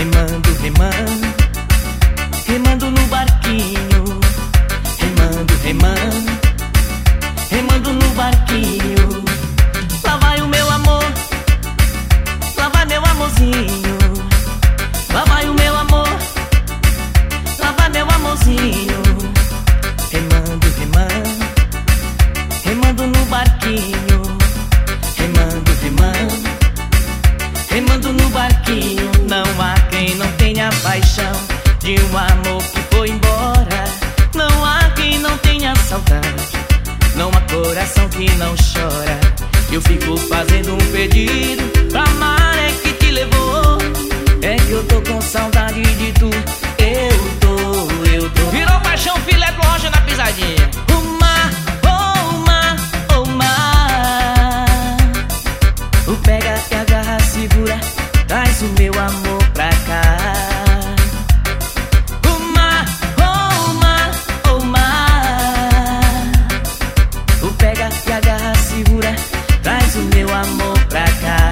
remando, remando, remando no barquinho, remando, remando, remando no barquinho. Lá vai o meu amor, lá vai meu amorzinho, lá vai o meu amor, lá vai meu amorzinho. Remando, remando, remando no barquinho, remando, remando, remando no barquinho. Não há quem não tenha paixão de um amor que foi embora. Não há quem não tenha saudade, não há coração que não chora. Eu fico fazendo um pedido pra amar é que te levou. É que eu tô com saudade de tu. Eu tô. Virou paixão, filé do Roger na pisadinha. O mar, oh mar, oh mar. O pega e agarra, segura, traz o meu amor pra cá. O mar, oh mar, oh mar. O pega e agarra, segura, traz o meu amor pra cá.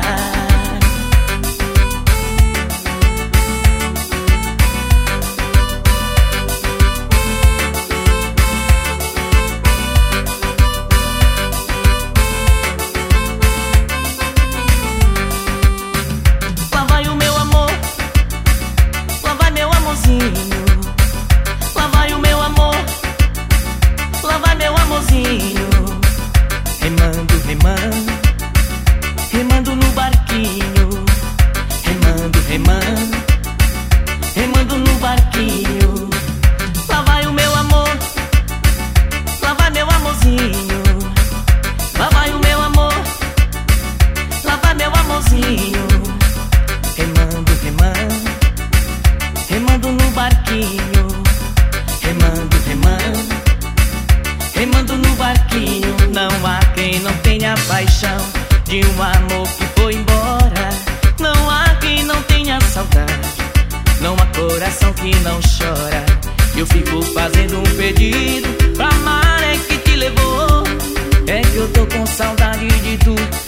Lá vai o meu amor, lá vai meu amorzinho, lá vai o meu amor, lá vai meu amorzinho. Remando, remando, remando no barquinho, remando, remando, remando no barquinho. Lá vai o meu amor, lá vai meu amorzinho, lá vai o meu amor, lá vai meu amorzinho. Remando, remando, remando no barquinho, remando, remando, remando no barquinho. Não há quem não tenha paixão de um amor que foi embora. Não há quem não tenha saudade, não há coração que não chora. Eu fico fazendo um pedido pra amar é que te levou. É que eu tô com saudade de tu.